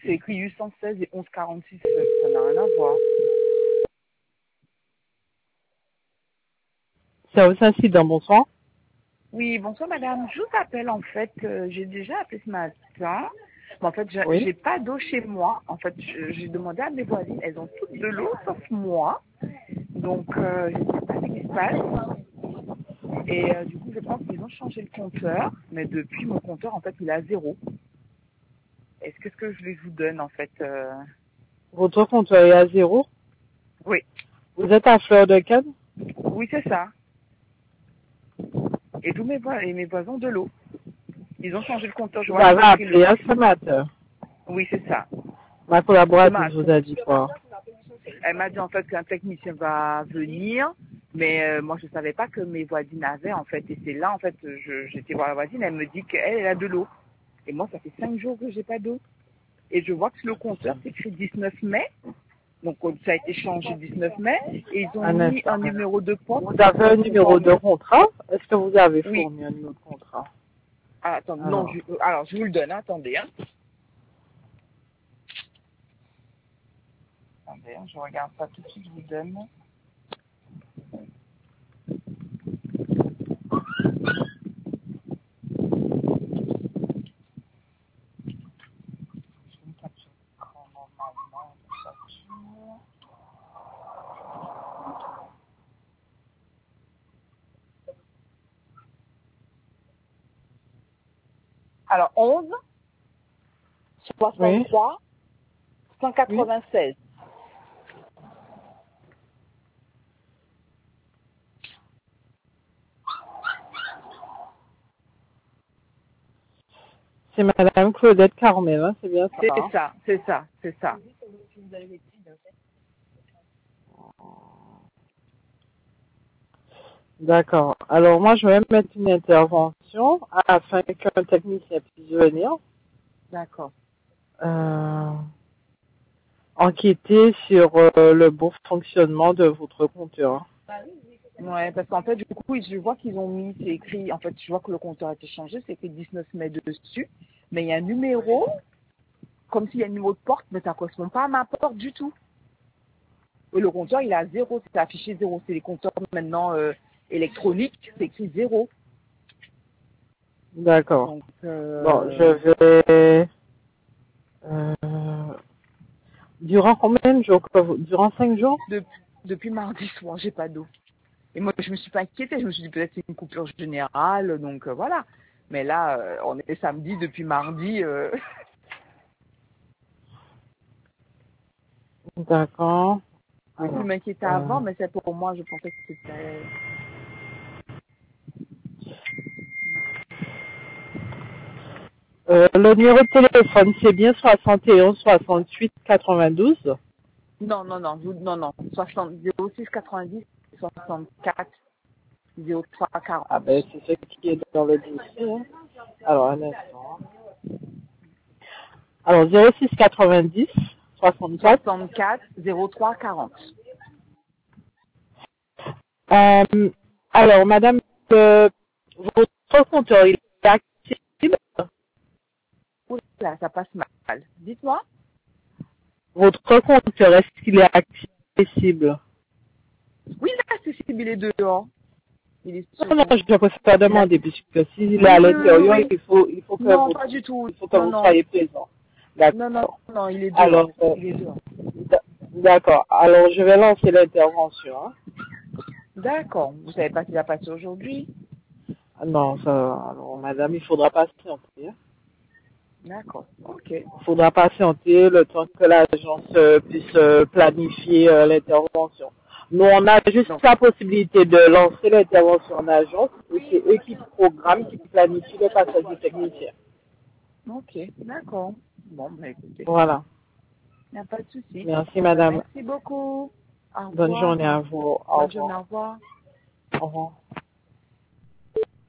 c'est écrit 816 et 1146, ça n'a rien à voir. Service incident, bonsoir. Oui, bonsoir madame. Je vous appelle en fait, j'ai déjà appelé ce matin. Mais en fait, Oui. j'ai pas d'eau chez moi. En fait, j'ai demandé à mes voisines, elles ont toutes de l'eau sauf moi. Donc, je sais pas ce qui se passe. Et du coup, je pense qu'ils ont changé le compteur. Mais depuis, mon compteur, en fait, il est à 0. Est-ce que ce que je vous donne, en fait Votre compteur est à 0. Oui. Vous êtes à Fleur de Cannes? Oui, c'est ça. Et tous mes voisins ont de l'eau. Ils ont changé le compteur. Je Vous vois avez qu'ils ont pris appelé à ce matin. Oui, c'est ça. Ma collaboratrice vous a dit quoi? Elle m'a dit en fait qu'un technicien va venir, mais moi je savais pas que mes voisines avaient en fait. Et c'est là en fait, j'étais voir la voisine, elle me dit qu'elle a de l'eau. Et moi ça fait 5 jours que j'ai pas d'eau. Et je vois que sur le compteur c'est écrit 19 mai. Donc ça a été changé 19 mai. Et ils ont Un mis instant. un numéro de porte. Vous avez un numéro de contrat? Est-ce que vous avez Oui. fourni un numéro de contrat? Ah, attends, non, alors je vous le donne, hein, attendez. Hein. Attendez, je regarde ça tout de suite, je vous donne. Alors 11 63 196. C'est Madame Claudette Carmel, hein, c'est bien ça? C'est ça, c'est ça, c'est ça. D'accord. Alors moi, je vais mettre une intervention afin qu'un technicien puisse venir D'accord. enquêter sur le bon fonctionnement de votre compteur. Ouais, parce qu'en fait, du coup, je vois qu'ils ont mis, c'est écrit, en fait, je vois que le compteur a été changé, c'est écrit 19 mai dessus, mais il y a un numéro, comme s'il y a un numéro de porte, mais ça ne correspond pas à ma porte du tout. Et le compteur, il est à 0, c'est affiché 0, c'est les compteurs maintenant électroniques, c'est écrit 0. D'accord. Donc, Bon, je vais... durant combien de jours? Durant 5 jours? Depuis mardi soir, j'ai pas d'eau. Et moi, je me suis pas inquiétée, je me suis dit peut-être c'est une coupure générale, donc voilà. Mais là, on est samedi, depuis mardi. D'accord. Je me m'inquiétais avant, mais c'est pour moi, je pensais que c'était... Le numéro de téléphone, c'est bien 71 68 92. Non, 60, 06 90 64 03 40. Ah ben, c'est ce qui est dans le dossier. Hein. Alors, un instant. Alors, 06 90 64. 64 03 40. Alors, madame, votre compteur, il est accessible? Oula, ça passe mal. Dites-moi. Votre compteur, est-ce qu'il est accessible? Oui, il est accessible, il est dehors. Il est sur... Non, je préfère demander, puisque s'il est à l'intérieur, oui. il faut que Non, vous, pas du tout. il faut que vous Non. soyez présent. D'accord. Non, il est dehors. Alors, Il est dehors. d'accord. Alors, je vais lancer l'intervention. Hein. D'accord. Vous savez pas s'il a passé aujourd'hui? Non, ça, alors, madame, il faudra patienter. Hein. D'accord. Ok. Il faudra patienter le temps que l'agence puisse planifier l'intervention. Nous, on a juste la possibilité de lancer l'intervention en agence et c'est eux qui programment, qui planifient le passage du technicien. Ok. D'accord. Bon, bah écoutez. Voilà. Il n'y a pas de souci. Merci, madame. Merci beaucoup. Au Bonne revoir. journée à vous. Au Bonne journée, revoir. au revoir. Au revoir.